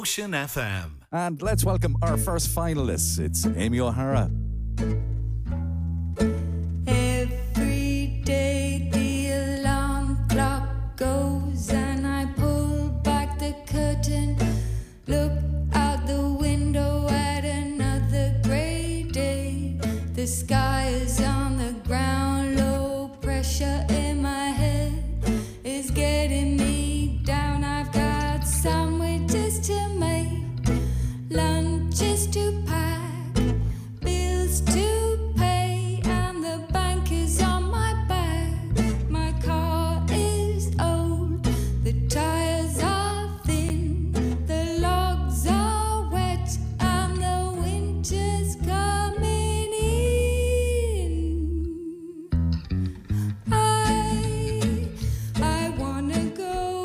Ocean FM. And let's welcome our first finalists. It's Amy O'Hara. Every day the alarm clock goes and I pull back the curtain, look out the window at another grey day. The sky is on the ground, low pressure in my head is getting me down. I've got sandwiches to make, lunches to pack, bills to pay, and the bank is on my back. My car is old, the tires are thin, the logs are wet, and the winter's coming in. I wanna go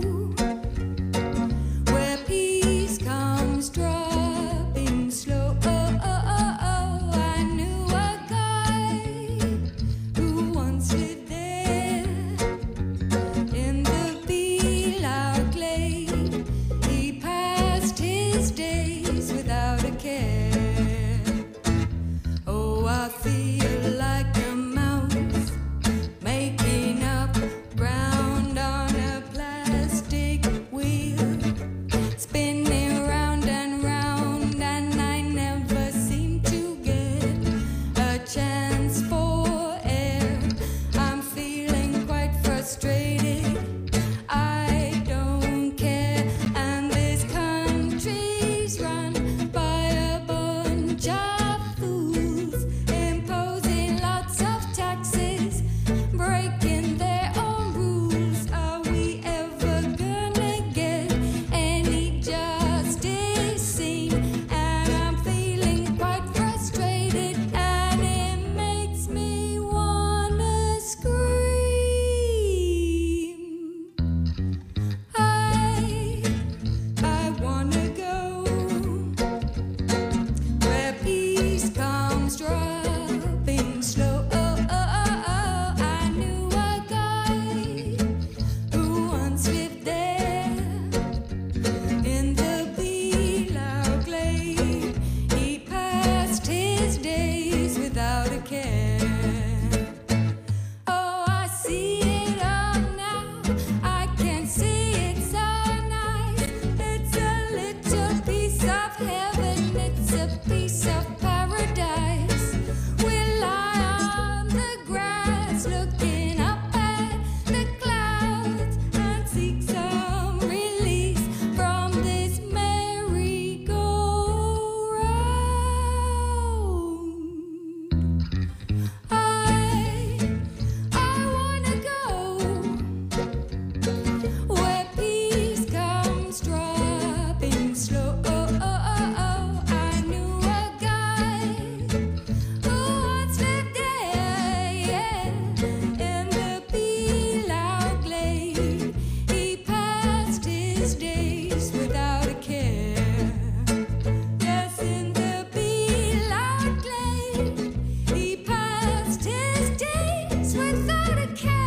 where peace comes dropping slow. I knew a guy who once lived there in the Belau Glade. He passed his days without a care. Oh, I feel like a mouse making up ground on a plastic wheel, spinning round and round, and I never seem to get a chance for air. I'm feeling quite frustrated, I don't care, and this country's run by a bunch of fools, imposing lots of taxes, breaking their own rules. Are we ever gonna get any justice seen? And I'm feeling quite frustrated, and it makes me wanna scream. I wanna go where peace comes dropping slow. I knew a guy who once lived there in the Belau Glade. He passed his days without a care. Oh, I see it all now, I can see it so nice. It's a little piece of heaven, it's a piece of paradise. We lie on the grass looking up at the clouds and seek some release from this merry-go-round. I wanna go where peace comes dropping slow. I knew a guy who once lived there, yeah, in the Belau Glade. He passed his days without a care. Yes, in the Belau Glade, he passed his days without a care.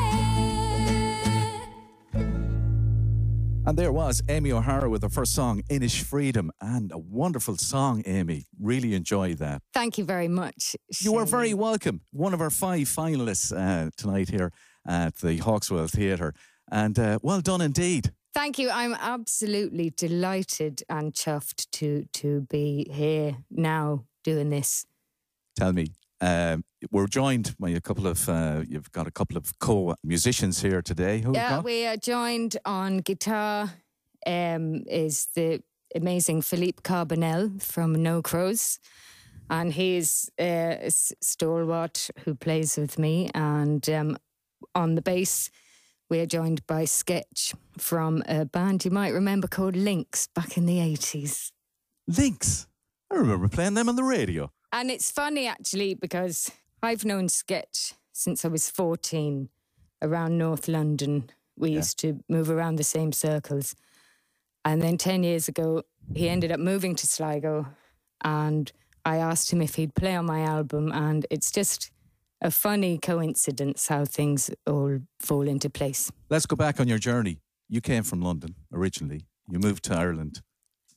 And there was Amy O'Hara with her first song, Inish Freedom. And a wonderful song, Amy. Really enjoyed that. Thank you very much. You are Shane. very welcome. One of our 5 finalists tonight here at the Hawkswell Theatre. And well done indeed. Thank you. I'm absolutely delighted and chuffed to be here now doing this. Tell me, we're joined by a couple of, you've got a couple of co-musicians here today. Who Yeah, got? we are joined on guitar is the amazing Philippe Carbonell from No Crows. And he's a stalwart who plays with me. And on the bass, we are joined by Sketch from a band you might remember called Lynx back in the 80s. Lynx. I remember playing them on the radio. And it's funny, actually, because I've known Sketch since I was 14 around North London. We used to move around the same circles. And then 10 years ago, he ended up moving to Sligo, and I asked him if he'd play on my album, and it's just a funny coincidence how things all fall into place. Let's go back on your journey. You came from London originally. You moved to Ireland.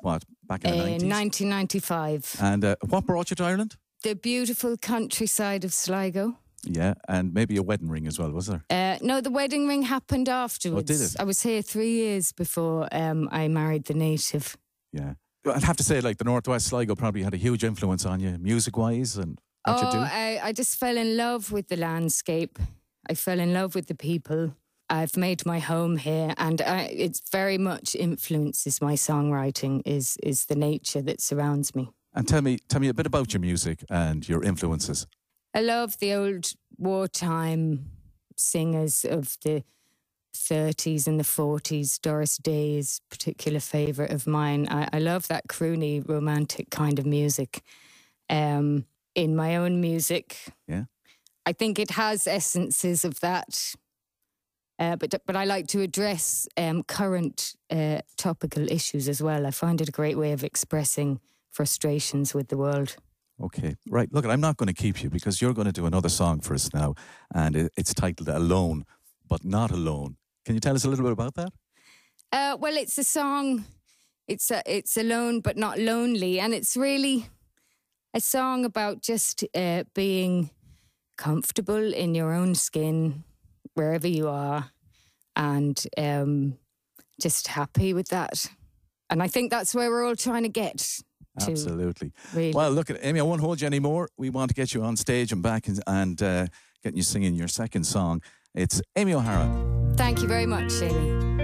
what, back in the 90s? 1995. And what brought you to Ireland? The beautiful countryside of Sligo. Yeah, and maybe a wedding ring as well, was there? No, the wedding ring happened afterwards. Oh, did it? I was here 3 years before I married the native. Yeah. I'd have to say, like, the Northwest Sligo probably had a huge influence on you, music-wise, and what you do. I just fell in love with the landscape. I fell in love with the people. I've made my home here, and it very much influences my songwriting, is the nature that surrounds me. And tell me a bit about your music and your influences. I love the old wartime singers of the 30s and the 40s. Doris Day is a particular favourite of mine. I love that croony, romantic kind of music. In my own music, yeah, I think it has essences of that. But I like to address current topical issues as well. I find it a great way of expressing frustrations with the world. Okay, right. Look, I'm not going to keep you because you're going to do another song for us now, and it's titled Alone, but Not Alone. Can you tell us a little bit about that? Well, it's a song. It's alone, but not lonely. And it's really a song about just being comfortable in your own skin, wherever you are, and just happy with that. And I think that's where we're all trying to get to. Absolutely. Really. Well, look, Amy, I won't hold you anymore. We want to get you on stage and back and getting you singing your second song. It's Amy O'Hara. Thank you very much, Amy.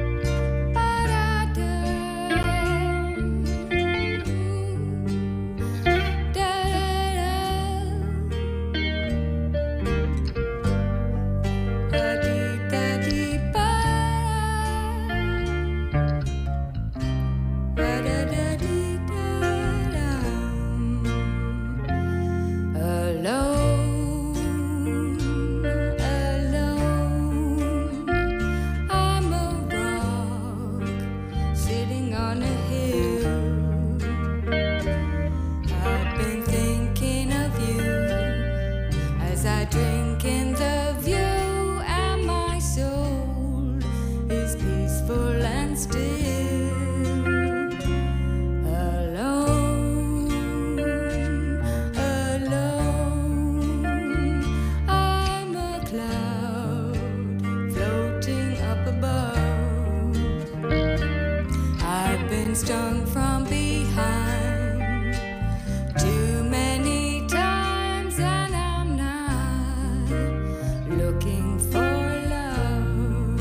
Stung from behind too many times, and I'm not looking for love,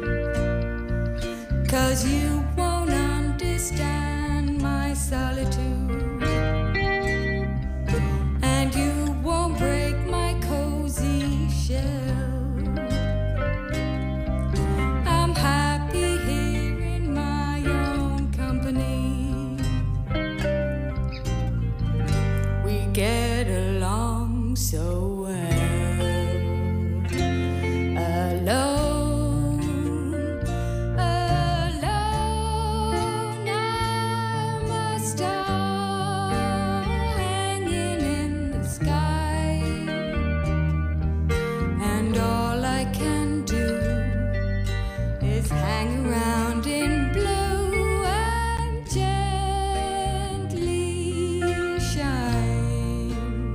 'cause you won't understand my solitude, and you won't break my cozy shell. I'm happy here in my own company. We get along so well. Alone, alone, I'm a star hanging in the sky, and all I can do is hang around in blue and gently shine.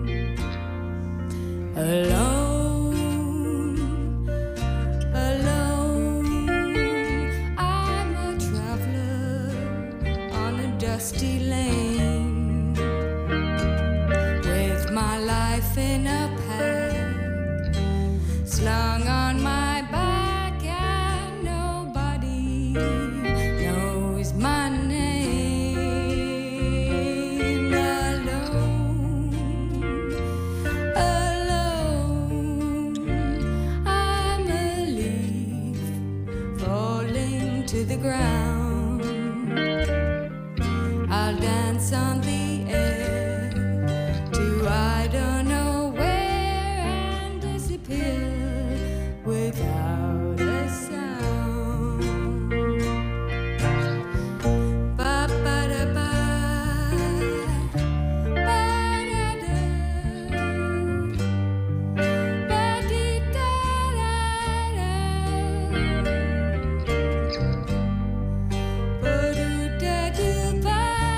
Alone, alone, I'm a traveler on a dusty lane, with my life in a pack, slung on my back, and nobody knows my name. Alone, alone, I'm a leaf falling to the ground. I'll dance on the air to I don't know where, and disappear without a sound. Ba ba da ba, ba da da, ba dee da da da, ba doo da doo ba.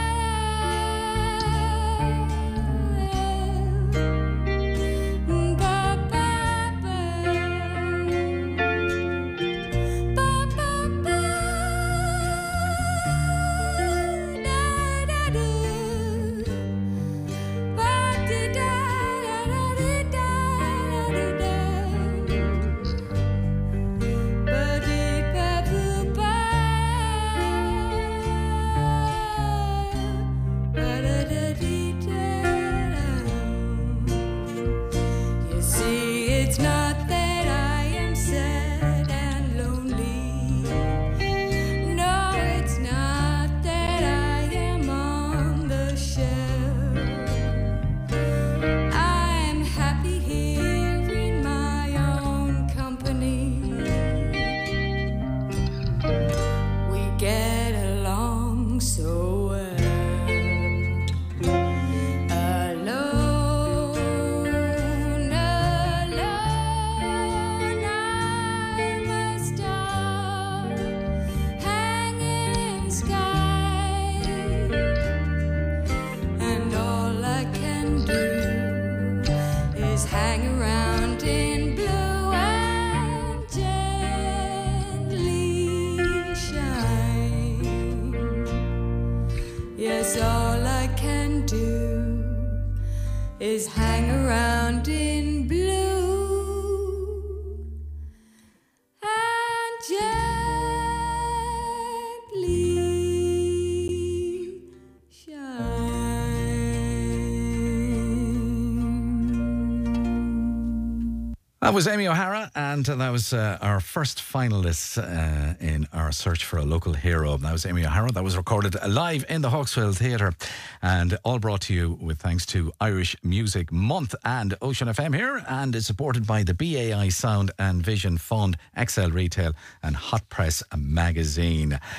Yes, all I can do is hang around in blue and gently shine. That was Amy O'Hara, and that was our first finalist in our search for a local hero. That was Amy O'Hara. That was recorded live in the Hawkswell Theatre, and all brought to you with thanks to Irish Music Month and Ocean FM here, and is supported by the BAI Sound and Vision Fund, XL Retail, and Hot Press Magazine.